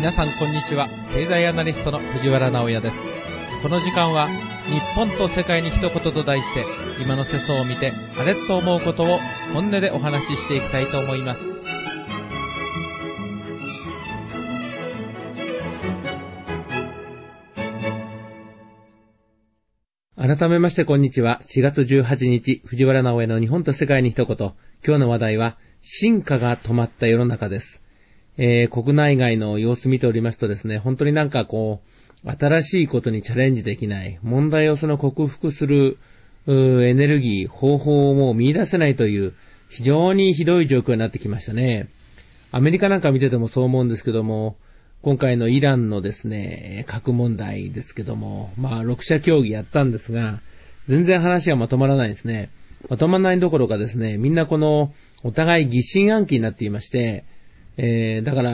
皆さんこんにちは。経済アナリストの藤原直也です。この時間は日本と世界に一言と題して、今の世相を見てあれと思うことを本音でお話ししていきたいと思います。 改めましてこんにちは。4月18日、藤原直江の日本と世界に一言。今日の話題は、進化が止まった世の中です。国内外の様子見ておりますとですね、本当に新しいことにチャレンジできない、問題を克服するエネルギー、方法をもう見出せないという、非常にひどい状況になってきましたね。アメリカなんか見ててもそう思うんですけども、今回のイランのですね、核問題ですけども、6者協議やったんですが、全然話がまとまらないですね。まとまらないどころかですね、みんなお互い疑心暗鬼になっていまして、だから、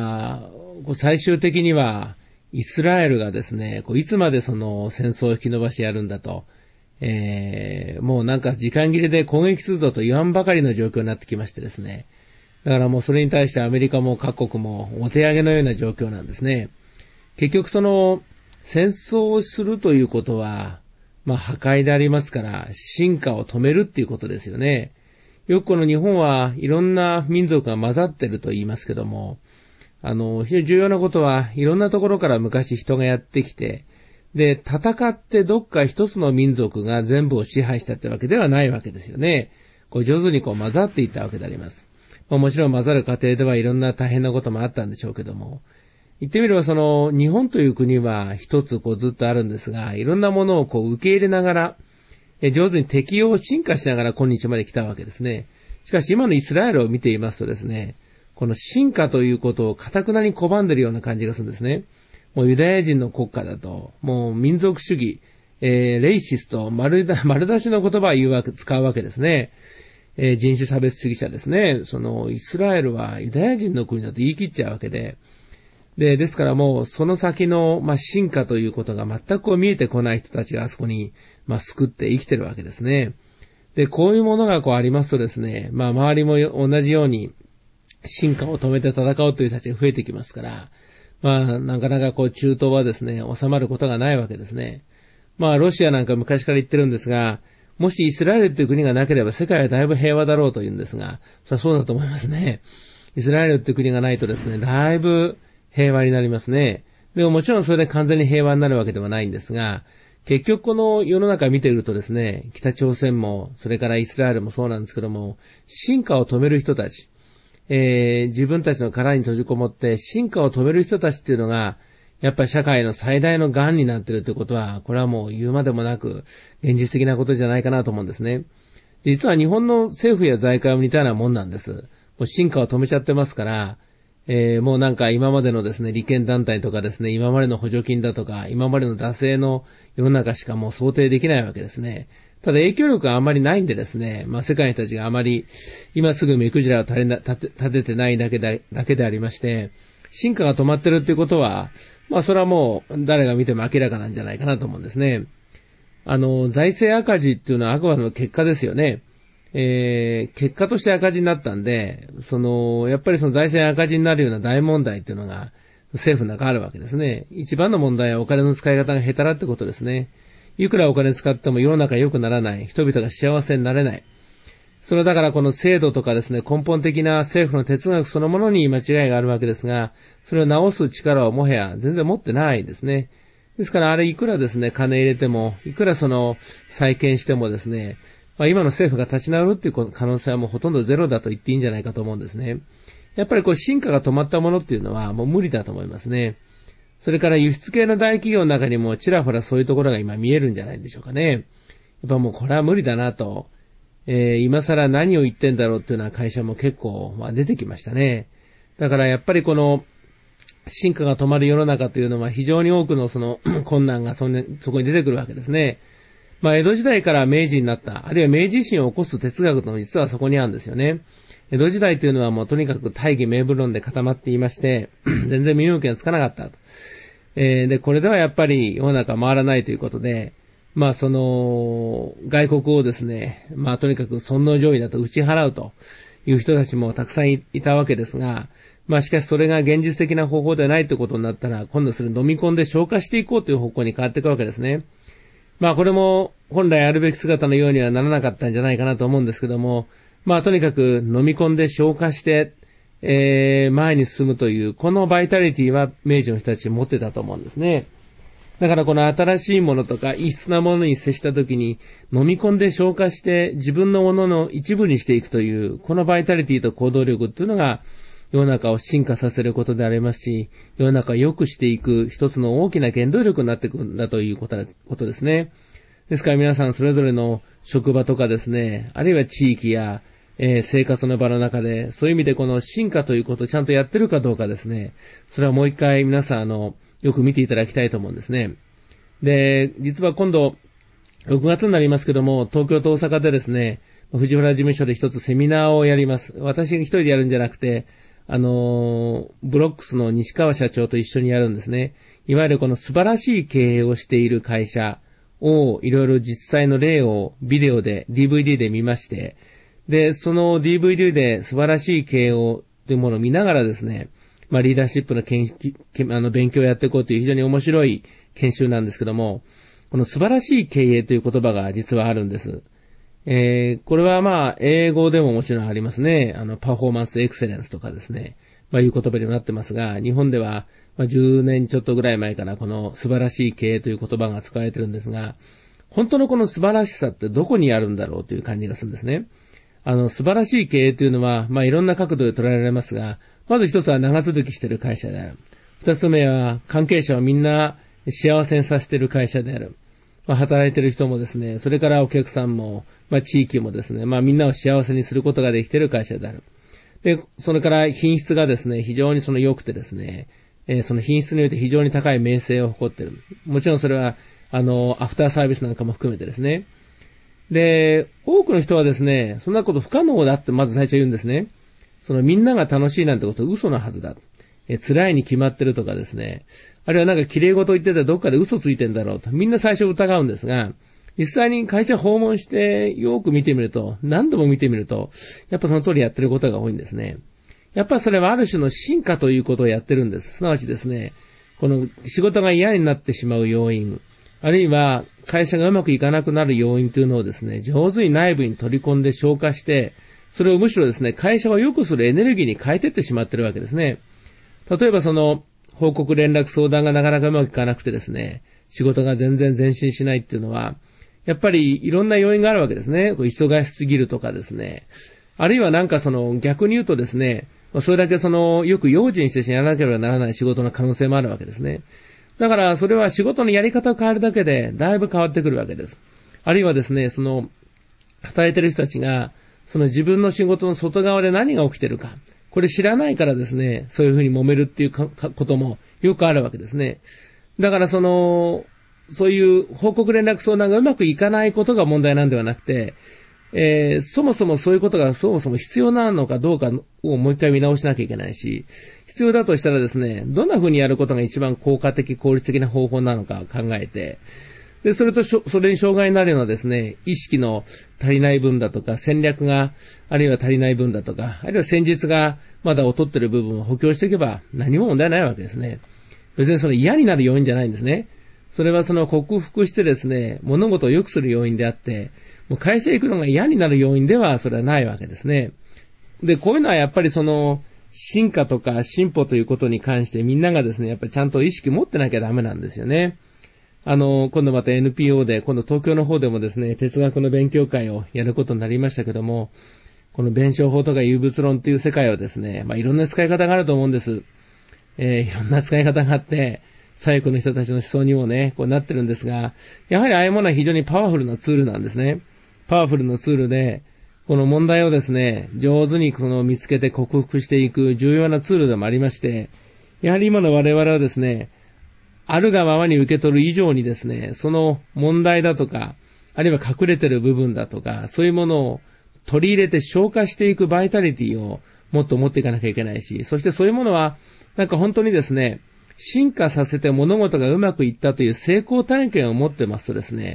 最終的には、イスラエルがですね、いつまで戦争を引き延ばしてやるんだと、もう時間切れで攻撃するぞと言わんばかりの状況になってきましてですね、だからもうそれに対してアメリカも各国もお手上げのような状況なんですね。結局戦争をするということは、破壊でありますから、進化を止めるっていうことですよね。よく日本はいろんな民族が混ざってると言いますけども、非常に重要なことはいろんなところから昔人がやってきて、で、戦ってどっか一つの民族が全部を支配したってわけではないわけですよね。上手に混ざっていったわけであります。もちろん混ざる過程ではいろんな大変なこともあったんでしょうけども、言ってみれば日本という国は一つずっとあるんですが、いろんなものを受け入れながら、上手に適応進化しながら今日まで来たわけですね。しかし今のイスラエルを見ていますとですね、この進化ということを堅くなに拒んでいるような感じがするんですね。もうユダヤ人の国家だと、もう民族主義、レイシスト、丸出しの言葉を使うわけですね。人種差別主義者ですね。イスラエルはユダヤ人の国だと言い切っちゃうわけで、ですからもうその先の、進化ということが全く見えてこない人たちがあそこに、救って生きてるわけですね。で、こういうものがありますとですね、周りも同じように進化を止めて戦おうという人たちが増えてきますから、なかなか中東はですね、収まることがないわけですね。ロシアなんか昔から言ってるんですが、もしイスラエルという国がなければ世界はだいぶ平和だろうと言うんですが、そうだと思いますね。イスラエルという国がないとですね、だいぶ平和になりますね。でももちろんそれで完全に平和になるわけではないんですが、結局この世の中見ているとですね、北朝鮮も、それからイスラエルもそうなんですけども、進化を止める人たち、自分たちの殻に閉じこもって進化を止める人たちっていうのが、やっぱり社会の最大の癌になっているということは、これはもう言うまでもなく、現実的なことじゃないかなと思うんですね。実は日本の政府や財界も似たようなもんなんです。もう進化を止めちゃってますから、もう今までのですね、利権団体とかですね、今までの補助金だとか、今までの惰性の世の中しかもう想定できないわけですね。ただ影響力があんまりないんでですね、世界の人たちがあまり今すぐ目くじらを立ててないだけでありまして、進化が止まってるっていうことは、それはもう誰が見ても明らかなんじゃないかなと思うんですね。財政赤字っていうのはあくまでも結果ですよね。結果として赤字になったんで、やっぱり財政赤字になるような大問題っていうのが政府の中あるわけですね。一番の問題はお金の使い方が下手だってことですね。いくらお金使っても世の中良くならない。人々が幸せになれない。それはだからこの制度とかですね、根本的な政府の哲学そのものに間違いがあるわけですが、それを直す力はもはや全然持ってないですね。ですからあれいくらですね、金入れても、いくら再建してもですね、今の政府が立ち直るっていう可能性はもうほとんどゼロだと言っていいんじゃないかと思うんですね。やっぱり進化が止まったものっていうのはもう無理だと思いますね。それから輸出系の大企業の中にもちらほらそういうところが今見えるんじゃないでしょうかね。やっぱもうこれは無理だなと、今更何を言ってんだろうっていうような会社も結構出てきましたね。だからやっぱりこの進化が止まる世の中というのは非常に多くの困難がそこに出てくるわけですね。江戸時代から明治になった、あるいは明治維新を起こす哲学の実はそこにあるんですよね。江戸時代というのはもうとにかく大義名分論で固まっていまして、全然身動きがつかなかったと。で、これではやっぱり世の中回らないということで、外国をですね、とにかく尊皇攘夷だと打ち払うという人たちもたくさん いたわけですが、しかしそれが現実的な方法ではないということになったら、今度それ飲み込んで消化していこうという方向に変わっていくわけですね。これも本来あるべき姿のようにはならなかったんじゃないかなと思うんですけども、とにかく飲み込んで消化して、前に進むという、このバイタリティは明治の人たち持ってたと思うんですね。だからこの新しいものとか異質なものに接したときに飲み込んで消化して自分のものの一部にしていくという、このバイタリティと行動力というのが世の中を進化させることでありますし、世の中を良くしていく一つの大きな原動力になっていくんだということですね。ですから皆さんそれぞれの職場とかですね、あるいは地域や生活の場の中で、そういう意味でこの進化ということをちゃんとやってるかどうかですね、それはもう一回皆さんよく見ていただきたいと思うんですね。で、実は今度、6月になりますけども、東京と大阪でですね、藤原事務所で一つセミナーをやります。私が一人でやるんじゃなくて、ブロックスの西川社長と一緒にやるんですね。いわゆるこの素晴らしい経営をしている会社を、いろいろ実際の例をビデオで、DVD で見まして、で、その DVD で素晴らしい経営を、というものを見ながらですね、リーダーシップの勉強をやっていこうという非常に面白い研修なんですけども、この素晴らしい経営という言葉が実はあるんです。これは英語でももちろんありますね。パフォーマンスエクセレンスとかですね。いう言葉になってますが、日本では、10年ちょっとぐらい前からこの素晴らしい経営という言葉が使われてるんですが、本当のこの素晴らしさってどこにあるんだろうという感じがするんですね。素晴らしい経営というのは、いろんな角度で捉えられますが、まず一つは長続きしている会社である。二つ目は関係者をみんな幸せにさせている会社である。働いている人もですね、それからお客さんも、地域もですね、みんなを幸せにすることができている会社である。で、それから品質がですね、非常に良くてですね、その品質によって非常に高い名声を誇っている。もちろんそれは、アフターサービスなんかも含めてですね。で、多くの人はですね、そんなこと不可能だってまず最初言うんですね。みんなが楽しいなんてことは嘘なはずだ。辛いに決まってるとかですね。あるいはなんか綺麗事言ってたらどっかで嘘ついてんだろうと。みんな最初疑うんですが、実際に会社訪問してよく見てみると、何度も見てみると、やっぱその通りやってることが多いんですね。やっぱりそれはある種の進化ということをやってるんです。すなわちですね、この仕事が嫌になってしまう要因、あるいは会社がうまくいかなくなる要因というのをですね、上手に内部に取り込んで消化して、それをむしろですね、会社を良くするエネルギーに変えていってしまっているわけですね。例えば報告連絡相談がなかなかうまくいかなくてですね、仕事が全然前進しないっていうのは、やっぱりいろんな要因があるわけですね。忙しすぎるとかですね。あるいはなんか逆に言うとですね、それだけよく用心してやらなければならない仕事の可能性もあるわけですね。だからそれは仕事のやり方を変えるだけでだいぶ変わってくるわけです。あるいはですね、働いてる人たちが、自分の仕事の外側で何が起きてるか。これ知らないからですね、そういうふうに揉めるっていうこともよくあるわけですね。だからそういう報告連絡相談がうまくいかないことが問題なんではなくて、そもそもそういうことがそもそも必要なのかどうかをもう一回見直しなきゃいけないし、必要だとしたらですね、どんな風にやることが一番効果的、効率的な方法なのかを考えて、で、それに障害になるようなですね、意識の足りない分だとか、戦略が、あるいは足りない分だとか、あるいは戦術がまだ劣っている部分を補強していけば何も問題ないわけですね。別に嫌になる要因じゃないんですね。それは克服してですね、物事を良くする要因であって、もう会社へ行くのが嫌になる要因ではそれはないわけですね。で、こういうのはやっぱり進化とか進歩ということに関してみんながですね、やっぱりちゃんと意識持ってなきゃダメなんですよね。今度また NPO で、今度東京の方でもですね、哲学の勉強会をやることになりましたけども、この弁証法とか有物論という世界はですね、いろんな使い方があると思うんです。いろんな使い方があって、左翼の人たちの思想にもね、なってるんですが、やはりああいうものは非常にパワフルなツールなんですね。パワフルなツールで、この問題をですね、上手に見つけて克服していく重要なツールでもありまして、やはり今の我々はですね、あるがままに受け取る以上にですね、その問題だとか、あるいは隠れてる部分だとか、そういうものを取り入れて消化していくバイタリティをもっと持っていかなきゃいけないし、そしてそういうものは、なんか本当にですね、進化させて物事がうまくいったという成功体験を持ってますとですね、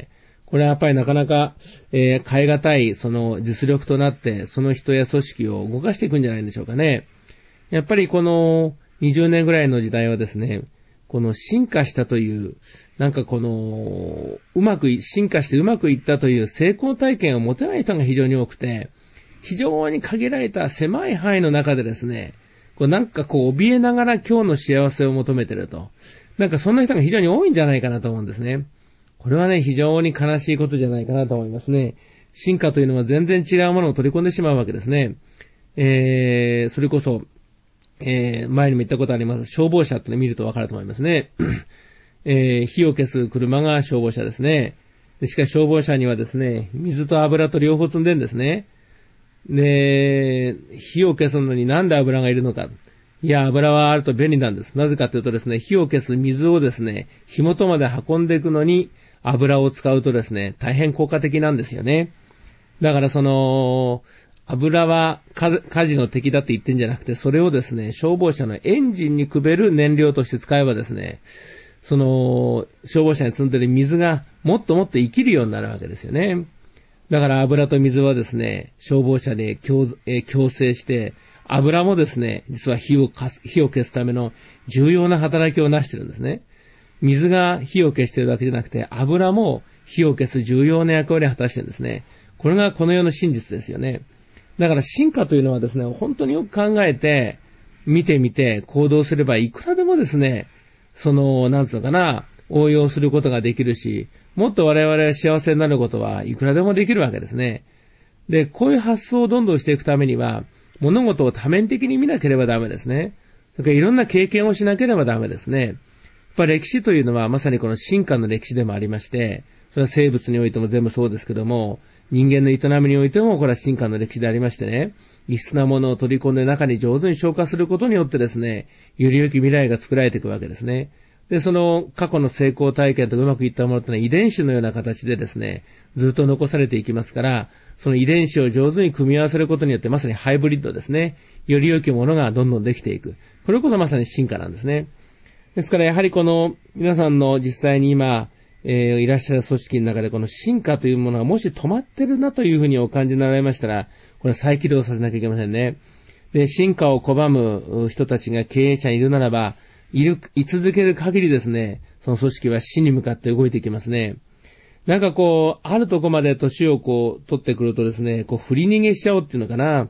これはやっぱりなかなか、変え難い、その実力となって、その人や組織を動かしていくんじゃないんでしょうかね。やっぱりこの20年ぐらいの時代はですね、この進化したという、なんかこの、進化してうまくいったという成功体験を持てない人が非常に多くて、非常に限られた狭い範囲の中でですね、なんか怯えながら今日の幸せを求めてると。なんかそんな人が非常に多いんじゃないかなと思うんですね。これはね、非常に悲しいことじゃないかなと思いますね。進化というのは全然違うものを取り込んでしまうわけですね。それこそ、前にも言ったことあります。消防車ってのを見るとわかると思いますね。火を消す車が消防車ですね。しかし消防車にはですね、水と油と両方積んでんですね。で、火を消すのになんで油がいるのか。いや、油はあると便利なんです。なぜかというとですね、火を消す水をですね、火元まで運んでいくのに油を使うとですね、大変効果的なんですよね。だから油は火事の敵だって言ってんじゃなくて、それをですね、消防車のエンジンにくべる燃料として使えばですね、消防車に積んでる水がもっともっと生きるようになるわけですよね。だから油と水はですね、消防車で共生して、油もですね、実は火を消すための重要な働きをなしてるんですね。水が火を消しているだけじゃなくて、油も火を消す重要な役割を果たしてるんですね。これがこの世の真実ですよね。だから進化というのはですね、本当によく考えて、見てみて行動すればいくらでもですね、なんつうのかな、応用することができるし、もっと我々が幸せになることはいくらでもできるわけですね。で、こういう発想をどんどんしていくためには、物事を多面的に見なければダメですね。だからいろんな経験をしなければダメですね。やっぱ歴史というのはまさにこの進化の歴史でもありまして、それは生物においても全部そうですけども、人間の営みにおいてもこれは進化の歴史でありましてね、異質なものを取り込んで中に上手に消化することによってですね、より良き未来が作られていくわけですね。で、その過去の成功体験とうまくいったものというのは遺伝子のような形でですね、ずっと残されていきますから、その遺伝子を上手に組み合わせることによってまさにハイブリッドですね。より良きものがどんどんできていく。これこそまさに進化なんですね。ですからやはりこの皆さんの実際に今、いらっしゃる組織の中でこの進化というものがもし止まってるなというふうにお感じになられましたら、これ再起動させなきゃいけませんね。で、進化を拒む人たちが経営者にいるならば、居続ける限りですね、その組織は死に向かって動いていきますね。なんかあるとこまで年を取ってくるとですね、振り逃げしちゃおうっていうのかな。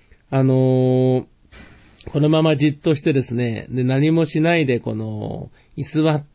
このままじっとしてですね、で、何もしないで居座って、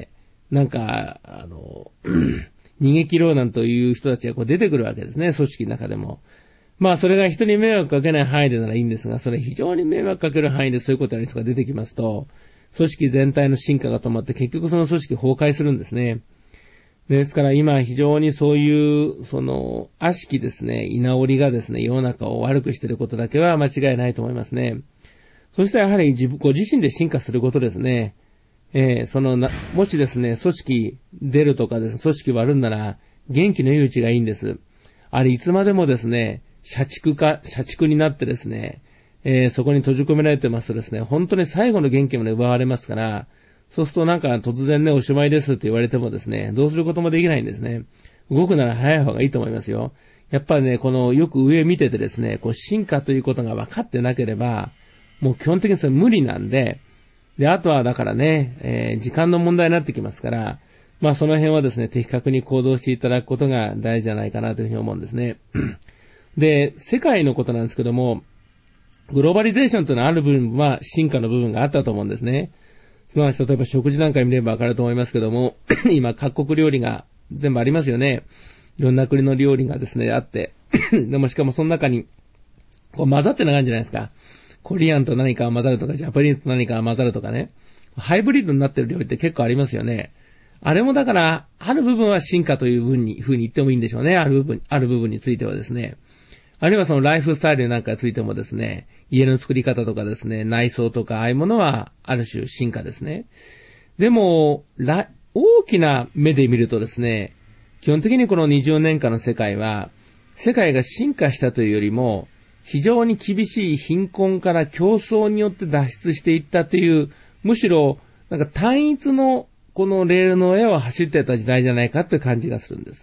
なんか、逃げ切ろうなんという人たちが出てくるわけですね、組織の中でも。まあ、それが人に迷惑かけない範囲でならいいんですが、それ非常に迷惑かける範囲でそういうことやる人が出てきますと、組織全体の進化が止まって結局その組織崩壊するんですね。ですから今非常にそういう、悪しきですね、居直りがですね、世の中を悪くしていることだけは間違いないと思いますね。そしてやはりご自身で進化することですね。もしですね、組織出るとかですね、組織割るんなら、元気のいいうちがいいんです。あれ、いつまでもですね、社畜になってですね、そこに閉じ込められてますとですね、本当に最後の元気まで奪われますから、そうするとなんか突然ね、おしまいですって言われてもですね、どうすることもできないんですね。動くなら早い方がいいと思いますよ。やっぱりね、よく上見ててですね、進化ということが分かってなければ、もう基本的にそれ無理なんで、あとはだからね、時間の問題になってきますから、まあその辺はですね、的確に行動していただくことが大事じゃないかなというふうに思うんですね。で、世界のことなんですけども、グローバリゼーションというのはある部分は進化の部分があったと思うんですね。すなわち例えば食事なんか見ればわかると思いますけども、今各国料理が全部ありますよね。いろんな国の料理がですね、あって、でもしかもその中に混ざってな感じじゃないですか。コリアンと何かが混ざるとか、ジャパニーズと何かが混ざるとかね。ハイブリッドになってる料理って結構ありますよね。あれもだから、ある部分は進化という風に言ってもいいんでしょうね。ある部分についてはですね。あるいはそのライフスタイルなんかについてもですね、家の作り方とかですね、内装とかああいうものはある種進化ですね。でも、大きな目で見るとですね、基本的にこの20年間の世界は、世界が進化したというよりも、非常に厳しい貧困から競争によって脱出していったという、むしろ、なんか単一のこのレールの上を走っていた時代じゃないかという感じがするんです。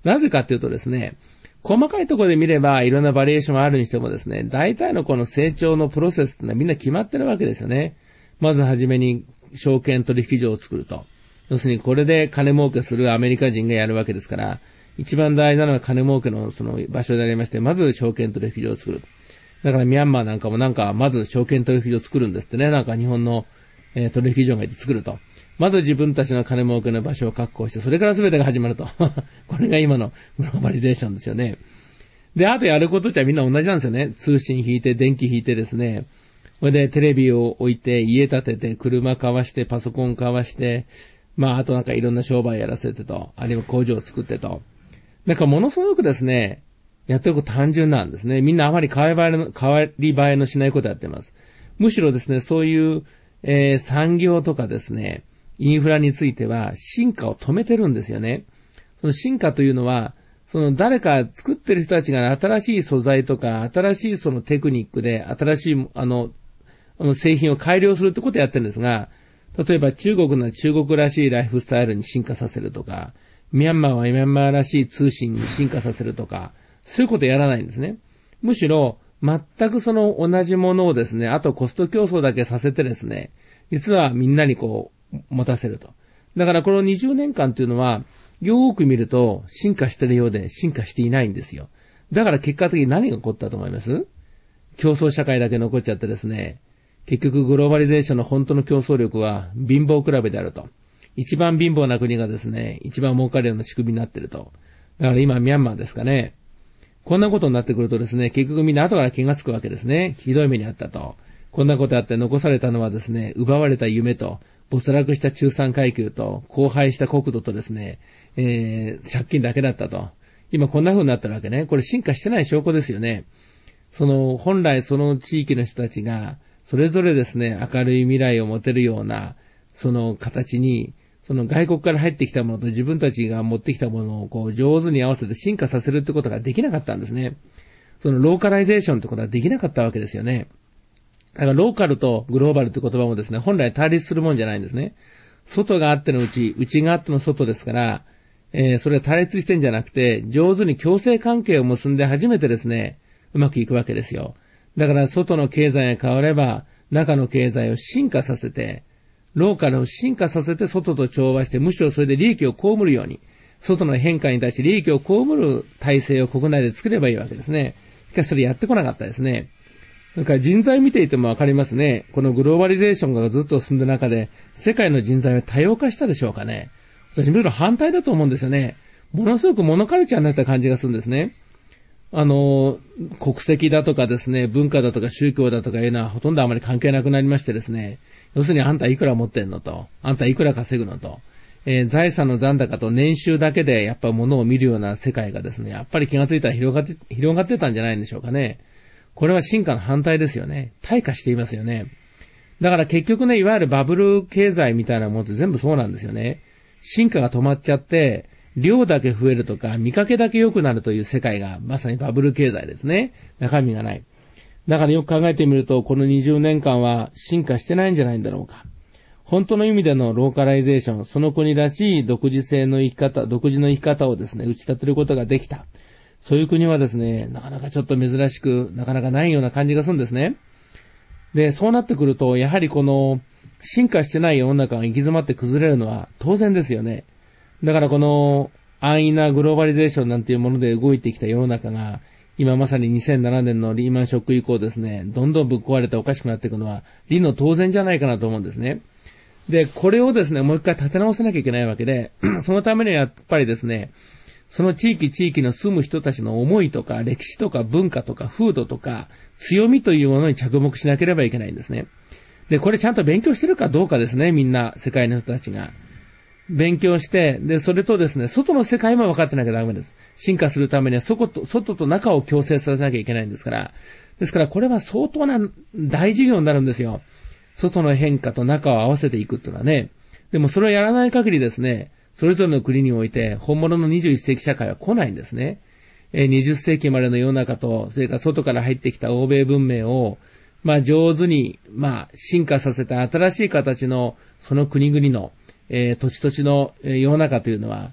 なぜかっていうとですね、細かいところで見ればいろんなバリエーションがあるにしてもですね、大体のこの成長のプロセスってのはみんな決まってるわけですよね。まずはじめに証券取引所を作ると。要するにこれで金儲けするアメリカ人がやるわけですから、一番大事なのは金儲けのその場所でありまして、まず証券取引所を作る。だからミャンマーなんかもまず証券取引所を作るんですってね。日本の取引所がいて作ると。まず自分たちの金儲けの場所を確保して、それから全てが始まると。これが今のグローバリゼーションですよね。で、あとやることってみんな同じなんですよね。通信引いて、電気引いてですね。それでテレビを置いて、家建てて、車買わして、パソコン買わして、あといろんな商売やらせてと、あるいは工場を作ってと。ものすごくですね、やってること単純なんですね。みんなあまり変わり映えのしないことやってます。むしろですね、そういう、産業とかですね、インフラについては進化を止めてるんですよね。その進化というのは、誰か作ってる人たちが新しい素材とか、新しいそのテクニックで、新しい製品を改良するってことをやってるんですが、例えば中国の中国らしいライフスタイルに進化させるとか、ミャンマーはミャンマーらしい通信に進化させるとか、そういうことやらないんですね。むしろ、全く同じものをですね、あとコスト競争だけさせてですね、実はみんなに持たせると。だからこの20年間というのは、よーく見ると進化してるようで進化していないんですよ。だから結果的に何が起こったと思います？競争社会だけ残っちゃってですね、結局グローバリゼーションの本当の競争力は貧乏比べであると。一番貧乏な国がですね、一番儲かるような仕組みになってると。だから今ミャンマーですかね。こんなことになってくるとですね、結局みんな後から気がつくわけですね。ひどい目にあったと。こんなことあって残されたのはですね、奪われた夢と、没落した中産階級と、荒廃した国土とですね、借金だけだったと。今こんな風になってるわけね。これ進化してない証拠ですよね。本来その地域の人たちが、それぞれですね、明るい未来を持てるような、形に、外国から入ってきたものと自分たちが持ってきたものを上手に合わせて進化させるってことができなかったんですね。ローカライゼーションってことができなかったわけですよね。だからローカルとグローバルって言葉もですね、本来対立するもんじゃないんですね。外があっての内があっての外ですから、それが対立してんじゃなくて、上手に共生関係を結んで初めてですね、うまくいくわけですよ。だから外の経済が変われば、中の経済を進化させて、ローカルを進化させて外と調和して、むしろそれで利益を被るように、外の変化に対して利益を被る体制を国内で作ればいいわけですね。しかしそれやってこなかったですね。だから人材見ていてもわかりますね。このグローバリゼーションがずっと進んでる中で、世界の人材は多様化したでしょうかね。私むしろ反対だと思うんですよね。ものすごくモノカルチャーになった感じがするんですね。国籍だとかですね、文化だとか宗教だとかいうのはほとんどあまり関係なくなりましてですね、要するにあんたいくら持ってんのと、あんたいくら稼ぐのと、財産の残高と年収だけでやっぱ物を見るような世界がですね、やっぱり気がついたら広がってたんじゃないんでしょうかね。これは進化の反対ですよね。退化していますよね。だから結局ね、いわゆるバブル経済みたいなものって全部そうなんですよね。進化が止まっちゃって、量だけ増えるとか、見かけだけ良くなるという世界がまさにバブル経済ですね。中身がない。だからよく考えてみると、この20年間は進化してないんじゃないんだろうか。本当の意味でのローカライゼーション、その国らしい独自の生き方をですね、打ち立てることができた。そういう国はですね、なかなかちょっと珍しく、なかなかないような感じがするんですね。で、そうなってくると、やはりこの、進化してない世の中が行き詰まって崩れるのは当然ですよね。だからこの安易なグローバリゼーションなんていうもので動いてきた世の中が、今まさに2007年のリーマンショック以降ですね、どんどんぶっ壊れておかしくなっていくのは理の当然じゃないかなと思うんですね。で、これをですね、もう一回立て直さなきゃいけないわけで、そのためにはやっぱりですね、その地域の住む人たちの思いとか歴史とか文化とか風土とか強みというものに着目しなければいけないんですね。で、これちゃんと勉強してるかどうかですね、みんな世界の人たちが。勉強して、で、それとですね、外の世界も分かってなきゃダメです。進化するためには外と中を共生させなきゃいけないんですから。ですからこれは相当な大事業になるんですよ。外の変化と中を合わせていくっていうのはね。でもそれをやらない限りですね、それぞれの国において本物の21世紀社会は来ないんですね。20世紀までの世の中と、それから外から入ってきた欧米文明を、上手に、進化させた新しい形のその国々の土地土地の世の中というのは、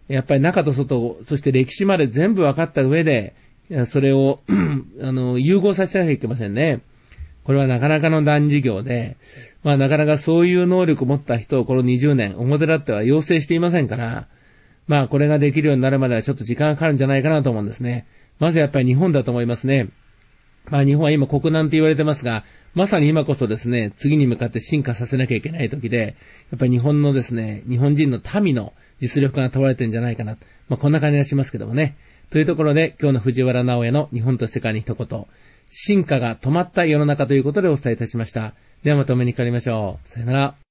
やっぱり中と外、そして歴史まで全部分かった上で、それを融合させなきゃいけませんね。これはなかなかの難事業で、なかなかそういう能力を持った人をこの20年、表立っては養成していませんから、これができるようになるまではちょっと時間がかかるんじゃないかなと思うんですね。まずやっぱり日本だと思いますね。日本は今国難って言われてますが、まさに今こそですね、次に向かって進化させなきゃいけない時で、やっぱり日本のですね、日本人の民の実力が問われてるんじゃないかな。こんな感じがしますけどもね。というところで、今日の藤原直也の日本と世界に一言、進化が止まった世の中ということでお伝えいたしました。ではまたお目にかかりましょう。さよなら。